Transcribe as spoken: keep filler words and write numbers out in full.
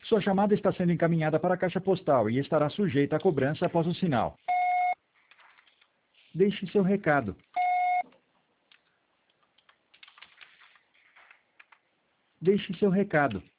Sua chamada está sendo encaminhada para a caixa postal e estará sujeita a cobrança após o sinal. Deixe seu recado. Deixe seu recado.